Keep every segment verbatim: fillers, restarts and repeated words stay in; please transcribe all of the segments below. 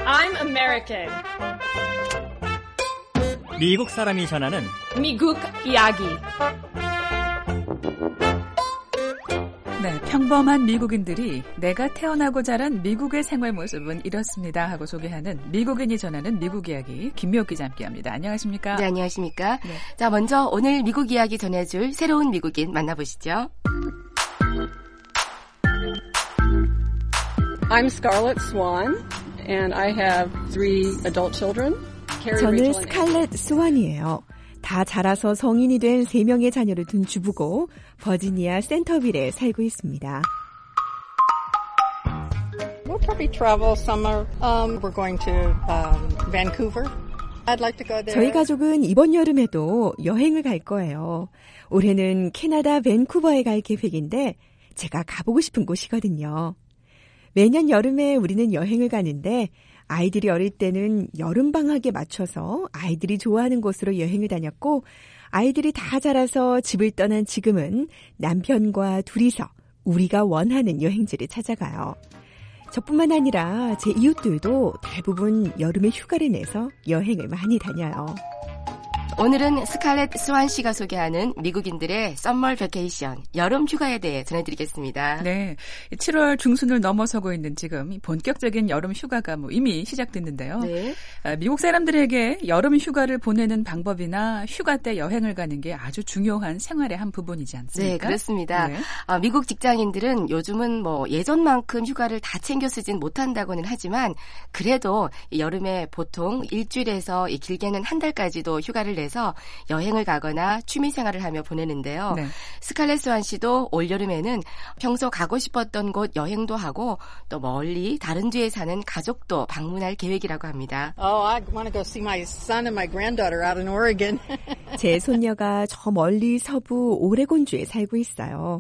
I'm American. 미국 사람이 전하는 미국 이야기. 네, 평범한 미국인들이 내가 태어나고 자란 미국의 생활 모습은 이렇습니다 하고 소개하는 미국인이 전하는 미국 이야기 김미옥 기자 함께합니다. 안녕하십니까? 네, 안녕하십니까? 네. 자, 먼저 오늘 미국 이야기 전해줄 새로운 미국인 만나보시죠. I'm Scarlett Swan, and I have three adult children. 저는 스칼렛 스완이에요. 다 자라서 성인이 된 세 명의 자녀를 둔 주부고 버지니아 센터빌에 살고 있습니다. We'll probably travel summer. Um, we're going to um, Vancouver. I'd like to go there. 저희 가족은 이번 여름에도 여행을 갈 거예요. 올해는 캐나다 밴쿠버에 갈 계획인데 제가 가보고 싶은 곳이거든요. 매년 여름에 우리는 여행을 가는데 아이들이 어릴 때는 여름방학에 맞춰서 아이들이 좋아하는 곳으로 여행을 다녔고 아이들이 다 자라서 집을 떠난 지금은 남편과 둘이서 우리가 원하는 여행지를 찾아가요. 저뿐만 아니라 제 이웃들도 대부분 여름에 휴가를 내서 여행을 많이 다녀요. 오늘은 스칼렛 스완 씨가 소개하는 미국인들의 썸머 베케이션, 여름 휴가에 대해 전해드리겠습니다. 네, 칠월 중순을 넘어서고 있는 지금 본격적인 여름 휴가가 뭐 이미 시작됐는데요. 네. 미국 사람들에게 여름 휴가를 보내는 방법이나 휴가 때 여행을 가는 게 아주 중요한 생활의 한 부분이지 않습니까? 네, 그렇습니다. 네. 아, 미국 직장인들은 요즘은 뭐 예전만큼 휴가를 다 챙겨 쓰진 못한다고는 하지만 그래도 여름에 보통 일주일에서 길게는 한 달까지도 휴가를 내서 여행을 가거나 취미생활을 하며 보내는데요. 네. 스칼렛 스완 씨도 올여름에는 평소 가고 싶었던 곳 여행도 하고 또 멀리 다른 주에 사는 가족도 방문할 계획이라고 합니다. Oh, I want to go see my son and my granddaughter out in Oregon. 제 손녀가 저 멀리 서부 오레곤주에 살고 있어요.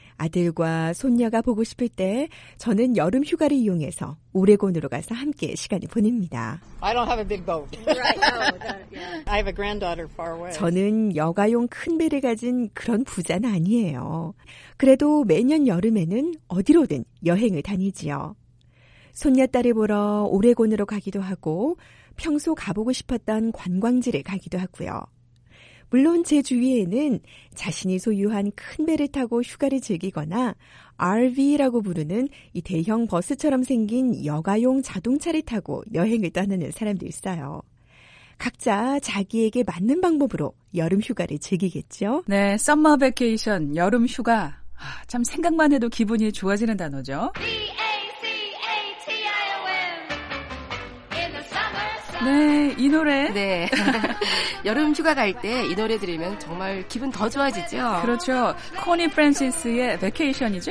아들과 손녀가 보고 싶을 때 저는 여름 휴가를 이용해서 오레곤으로 가서 함께 시간을 보냅니다. I don't have a big boat. Right. No, yeah. I have a granddaughter far away. 저는 여가용 큰 배를 가진 그런 부자는 아니에요. 그래도 매년 여름에는 어디로든 여행을 다니지요. 손녀딸을 보러 오레곤으로 가기도 하고 평소 가보고 싶었던 관광지를 가기도 하고요. 물론 제 주위에는 자신이 소유한 큰 배를 타고 휴가를 즐기거나 알비라고 부르는 이 대형 버스처럼 생긴 여가용 자동차를 타고 여행을 떠나는 사람도 있어요. 각자 자기에게 맞는 방법으로 여름 휴가를 즐기겠죠? 네, 썸머 베케이션, 여름 휴가. 아, 참 생각만 해도 기분이 좋아지는 단어죠. 네, 이 노래. 네. 여름 휴가 갈 때 이 노래 들으면 정말 기분 더 좋아지죠? 그렇죠. 코니 프랜시스의 베케이션이죠?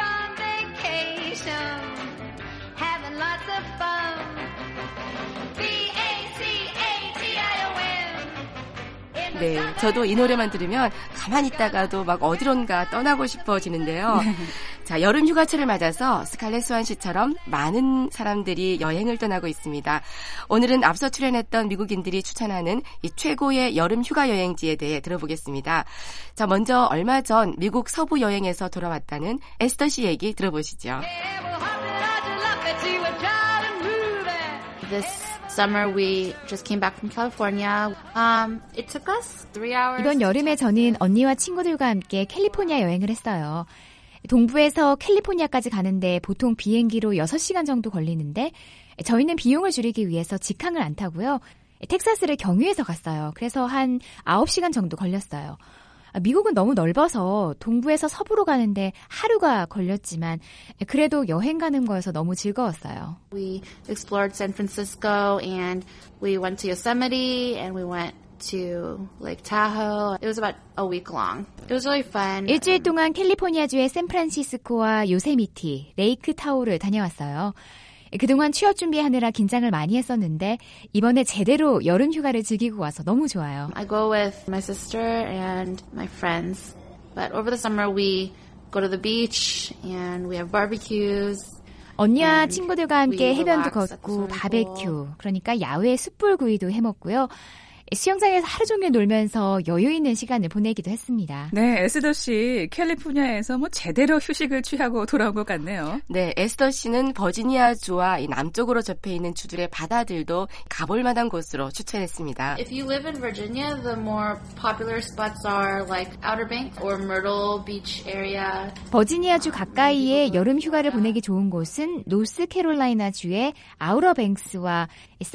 네, 저도 이 노래만 들으면 가만히 있다가도 막 어디론가 떠나고 싶어지는데요. 자, 여름 휴가철을 맞아서 스칼렛 스완 씨처럼 많은 사람들이 여행을 떠나고 있습니다. 오늘은 앞서 출연했던 미국인들이 추천하는 이 최고의 여름 휴가 여행지에 대해 들어보겠습니다. 자, 먼저 얼마 전 미국 서부 여행에서 돌아왔다는 에스더 씨 얘기 들어보시죠. This summer we just came back from California. Um, it took us three hours. 이번 여름에 저는 언니와 친구들과 함께 캘리포니아 여행을 했어요. 동부에서 캘리포니아까지 가는데 보통 비행기로 여섯 시간 정도 걸리는데 저희는 비용을 줄이기 위해서 직항을 안 타고요. 텍사스를 경유해서 갔어요. 그래서 한 아홉 시간 정도 걸렸어요. 미국은 너무 넓어서 동부에서 서부로 가는데 하루가 걸렸지만 그래도 여행 가는 거여서 너무 즐거웠어요. We explored San Francisco and we went to Yosemite and we went to Lake Tahoe. It was about a week long. It was really fun. 일주일 동안 캘리포니아주의 샌프란시스코와 요세미티, 레이크 타호를 다녀왔어요. 그동안 취업 준비하느라 긴장을 많이 했었는데 이번에 제대로 여름 휴가를 즐기고 와서 너무 좋아요. I go with my sister and my friends. But over the summer we go to the beach and we have barbecues. 언니와 친구들과 함께 해변도 걷고 바베큐, 그러니까 야외 숯불구이도 해먹고요. 수영장에서 하루 종일 놀면서 여유 있는 시간을 보내기도 했습니다. 네, 에스더 씨 캘리포니아에서 뭐 제대로 휴식을 취하고 돌아온 것 같네요. 네, 에스더 씨는 버지니아주와 이 남쪽으로 접해 있는 주들의 바다들도 가볼 만한 곳으로 추천했습니다. If you live in Virginia, the more popular spots are like Outer Banks or Myrtle Beach area. 버지니아주 가까이에 여름 휴가를 보내기 좋은 곳은 노스캐롤라이나주의 아우터뱅스와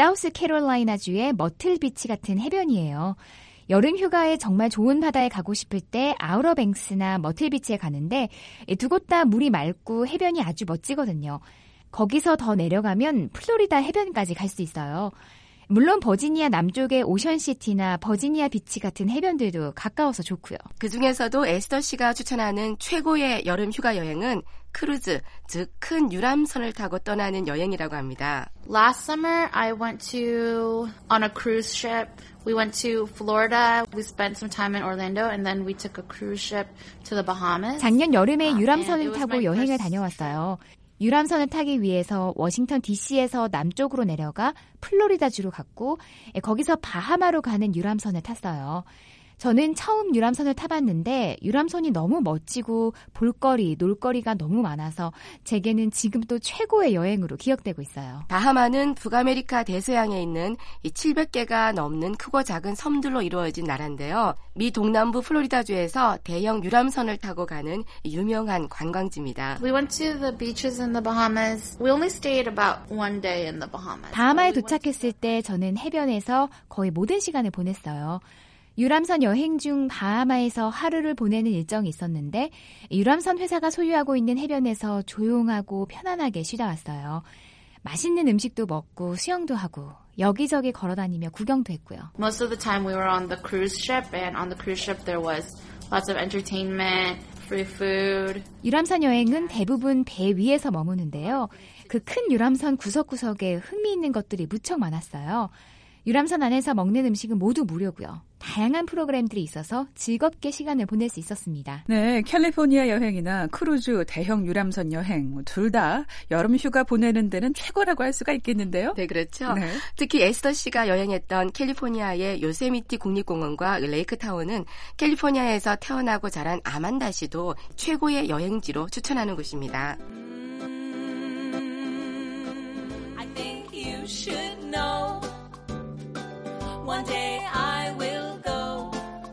사우스캐롤라이나주의 머틀비치 같은 해변이에요. 여름 휴가에 정말 좋은 바다에 가고 싶을 때 아우터뱅스나 머틀비치에 가는데 두 곳 다 물이 맑고 해변이 아주 멋지거든요. 거기서 더 내려가면 플로리다 해변까지 갈 수 있어요. 물론 버지니아 남쪽의 오션시티나 버지니아 비치 같은 해변들도 가까워서 좋고요. 그중에서도 에스더 씨가 추천하는 최고의 여름 휴가 여행은 크루즈, 즉 큰 유람선을 타고 떠나는 여행이라고 합니다. Last summer, I went to on a cruise ship. We went to Florida. We spent some time in Orlando, and then we took a cruise ship to the Bahamas. 작년 여름에 유람선을 타고 여행을 다녀왔어요. 유람선을 타기 위해서 워싱턴 디씨에서 남쪽으로 내려가 플로리다주로 갔고 거기서 바하마로 가는 유람선을 탔어요. 저는 처음 유람선을 타봤는데 유람선이 너무 멋지고 볼거리, 놀거리가 너무 많아서 제게는 지금도 최고의 여행으로 기억되고 있어요. 바하마는 북아메리카 대서양에 있는 이 칠백 개가 넘는 크고 작은 섬들로 이루어진 나라인데요. 미 동남부 플로리다주에서 대형 유람선을 타고 가는 유명한 관광지입니다. We went to the beaches in the Bahamas. We only stayed about one day in the Bahamas. 바하마에 도착했을 때 저는 해변에서 거의 모든 시간을 보냈어요. 유람선 여행 중 바하마에서 하루를 보내는 일정이 있었는데 유람선 회사가 소유하고 있는 해변에서 조용하고 편안하게 쉬다 왔어요. 맛있는 음식도 먹고 수영도 하고 여기저기 걸어다니며 구경도 했고요. Most of the time we were on the cruise ship, and on the cruise ship there was lots of entertainment, free food. 유람선 여행은 대부분 배 위에서 머무는데요. 그 큰 유람선 구석구석에 흥미있는 것들이 무척 많았어요. 유람선 안에서 먹는 음식은 모두 무료고요. 다양한 프로그램들이 있어서 즐겁게 시간을 보낼 수 있었습니다. 네, 캘리포니아 여행이나 크루즈, 대형 유람선 여행 둘 다 여름 휴가 보내는 데는 최고라고 할 수가 있겠는데요. 네, 그렇죠. 네. 특히 에스더 씨가 여행했던 캘리포니아의 요세미티 국립공원과 레이크타운은 캘리포니아에서 태어나고 자란 아만다 씨도 최고의 여행지로 추천하는 곳입니다. I think you should know. One day I will go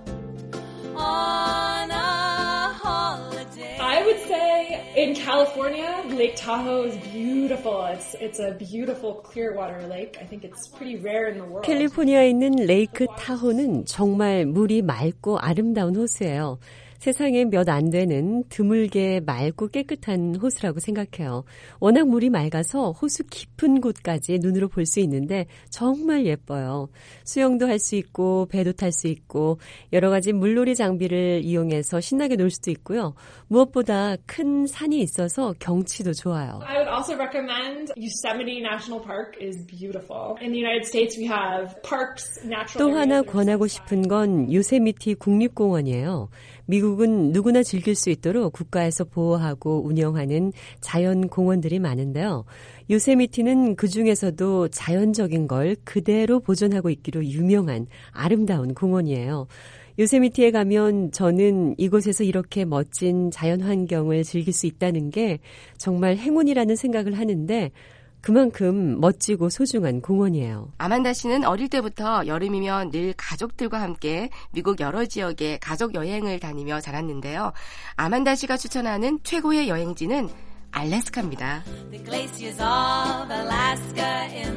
on a holiday. I would say in California, Lake Tahoe is beautiful. It's it's a beautiful clear water lake. I think it's pretty rare in the world. 캘리포니아에 있는 레이크 타호는 정말 물이 맑고 아름다운 호수예요. 세상에 몇 안 되는 드물게 맑고 깨끗한 호수라고 생각해요. 워낙 물이 맑아서 호수 깊은 곳까지 눈으로 볼 수 있는데 정말 예뻐요. 수영도 할 수 있고 배도 탈 수 있고 여러 가지 물놀이 장비를 이용해서 신나게 놀 수도 있고요. 무엇보다 큰 산이 있어서 경치도 좋아요. I would also recommend Yosemite National Park is beautiful. In the United States we have parks, natural 또 하나 areas. 권하고 싶은 건 요세미티 국립공원이에요. 미국은 누구나 즐길 수 있도록 국가에서 보호하고 운영하는 자연 공원들이 많은데요. 요세미티는 그중에서도 자연적인 걸 그대로 보존하고 있기로 유명한 아름다운 공원이에요. 요세미티에 가면 저는 이곳에서 이렇게 멋진 자연 환경을 즐길 수 있다는 게 정말 행운이라는 생각을 하는데 그만큼 멋지고 소중한 공원이에요. 아만다 씨는 어릴 때부터 여름이면 늘 가족들과 함께 미국 여러 지역에 가족 여행을 다니며 자랐는데요. 아만다 씨가 추천하는 최고의 여행지는 알래스카입니다. The glaciers of Alaska in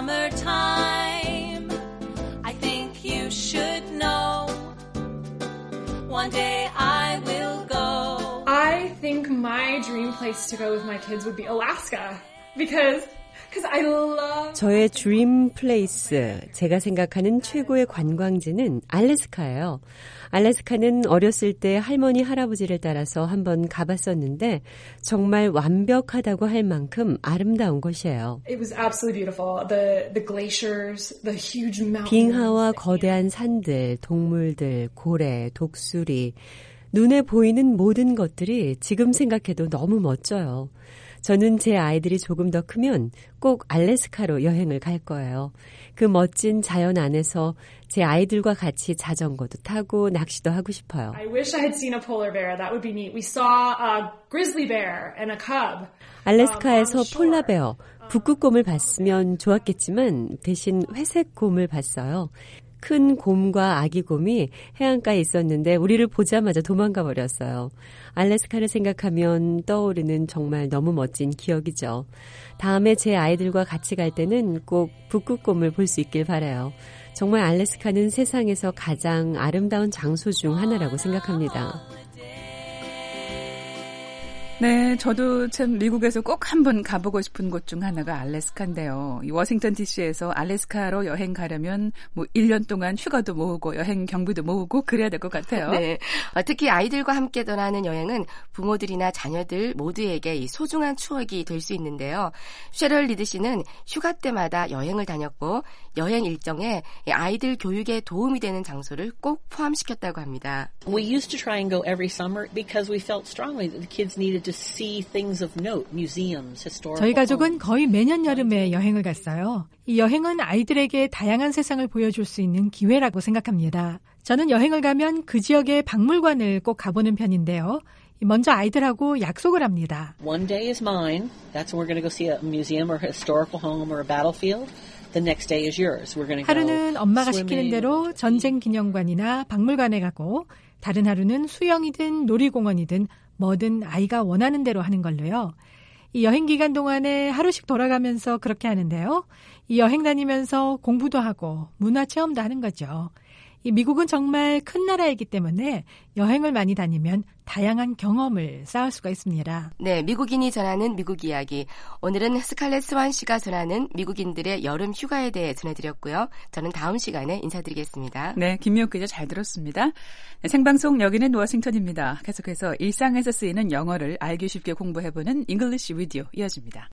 summertime. I think you should know. One day I will go. I think my dream place to go with my kids would be Alaska. Because, because I love. 저의 드림 플레이스, 제가 생각하는 최고의 관광지는 알래스카예요. 알래스카는 어렸을 때 할머니, 할아버지를 따라서 한번 가봤었는데 정말 완벽하다고 할 만큼 아름다운 곳이에요. It was absolutely beautiful. The the glaciers, the huge mountains. 빙하와 거대한 산들, 동물들, 고래, 독수리, 눈에 보이는 모든 것들이 지금 생각해도 너무 멋져요. 저는 제 아이들이 조금 더 크면 꼭 알래스카로 여행을 갈 거예요. 그 멋진 자연 안에서 제 아이들과 같이 자전거도 타고 낚시도 하고 싶어요. I wish I had seen a polar bear. That would be neat. We saw a grizzly bear and a cub. 알래스카에서 폴라베어, 북극곰을 봤으면 좋았겠지만 대신 회색 곰을 봤어요. 큰 곰과 아기 곰이 해안가에 있었는데 우리를 보자마자 도망가 버렸어요. 알래스카를 생각하면 떠오르는 정말 너무 멋진 기억이죠. 다음에 제 아이들과 같이 갈 때는 꼭 북극곰을 볼 수 있길 바라요. 정말 알래스카는 세상에서 가장 아름다운 장소 중 하나라고 생각합니다. 네, 저도 참 미국에서 꼭 한번 가보고 싶은 곳 중 하나가 알래스카인데요. 이 워싱턴 디씨에서 알래스카로 여행 가려면 뭐 일 년 동안 휴가도 모으고 여행 경비도 모으고 그래야 될 것 같아요. 네, 특히 아이들과 함께 떠나는 여행은 부모들이나 자녀들 모두에게 이 소중한 추억이 될 수 있는데요. 셰럴 리드 씨는 휴가 때마다 여행을 다녔고 여행 일정에 아이들 교육에 도움이 되는 장소를 꼭 포함시켰다고 합니다. We used to try and go every summer because we felt strongly that the kids needed to see things of note, museums, historical. 저희 가족은 거의 매년 여름에 여행을 갔어요. 이 여행은 아이들에게 다양한 세상을 보여줄 수 있는 기회라고 생각합니다. 저는 여행을 가면 그 지역의 박물관을 꼭 가보는 편인데요. 먼저 아이들하고 약속을 합니다. One day is mine. That's when we're going to go see a museum or a historical home or a battlefield. The next day is yours. We're going to go 하루는 엄마가 swimming. 시키는 대로 전쟁 기념관이나 박물관에 가고 다른 하루는 수영이든 놀이공원이든 뭐든 아이가 원하는 대로 하는 걸로요. 이 여행 기간 동안에 하루씩 돌아가면서 그렇게 하는데요. 이 여행 다니면서 공부도 하고 문화 체험도 하는 거죠. 이 미국은 정말 큰 나라이기 때문에 여행을 많이 다니면 다양한 경험을 쌓을 수가 있습니다. 네, 미국인이 전하는 미국 이야기. 오늘은 스칼렛 스완 씨가 전하는 미국인들의 여름 휴가에 대해 전해드렸고요. 저는 다음 시간에 인사드리겠습니다. 네, 김미옥 기자 잘 들었습니다. 네, 생방송 여기는 워싱턴입니다. 계속해서 일상에서 쓰이는 영어를 알기 쉽게 공부해보는 잉글리시 위디오 이어집니다.